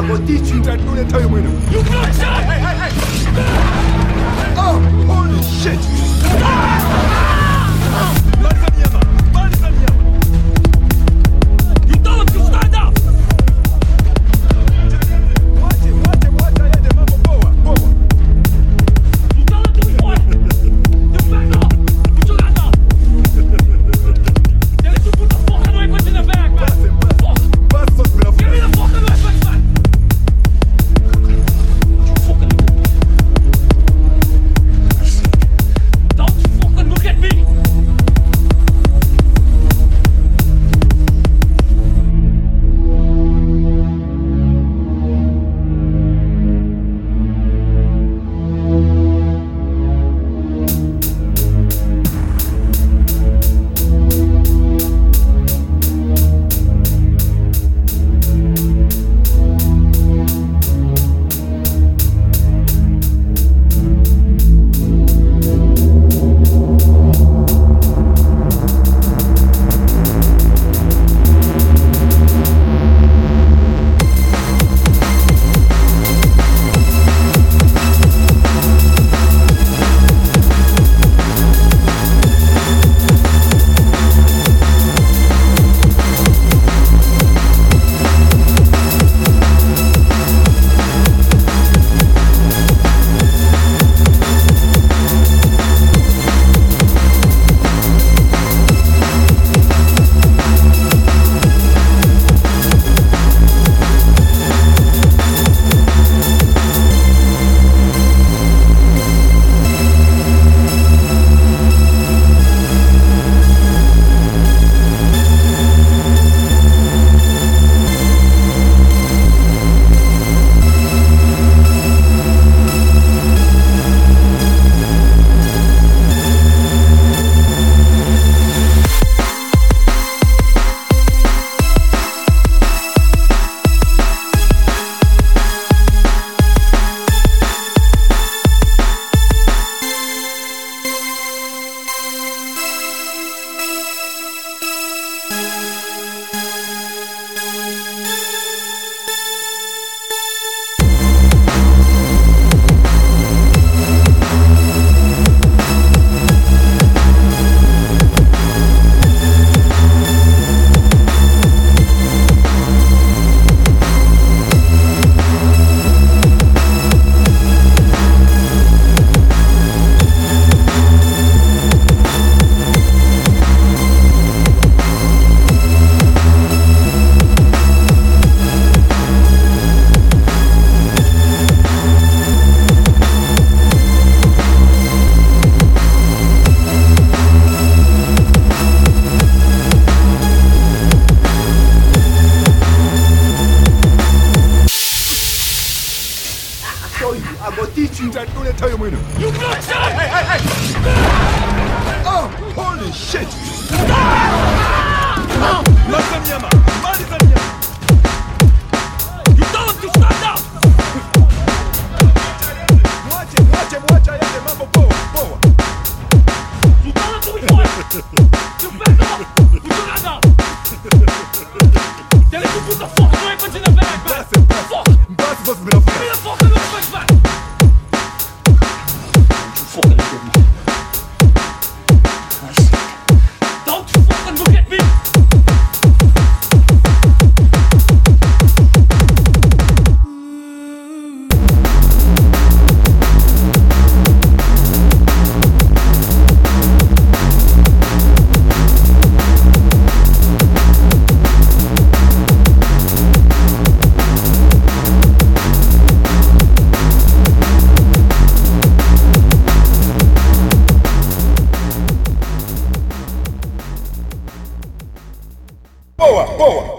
go teach you that don't tell you when. You good shot! Hey! Oh, holy shit! You tell him to stand up! Watch it, the mambo power. You tell him to be quiet! You back up! You do that now! Then you put the fucking weapons in the bag, man! Fuck! Pass us, bro. Give me the fucking weapons, man! Don't fucking look at me! I go teach you that don't tell you when. You good shot! Hey! Oh, holy shit! You tell him to stand up! Watch it, the mambo power. You tell him to be quiet! You back up! You do that now! Then you put the fucking weapons in the bag, man! Fuck! Pass us, Give me the fucking weapons, man! Don't you fucking look at me! Don't you fucking look at me! Boa!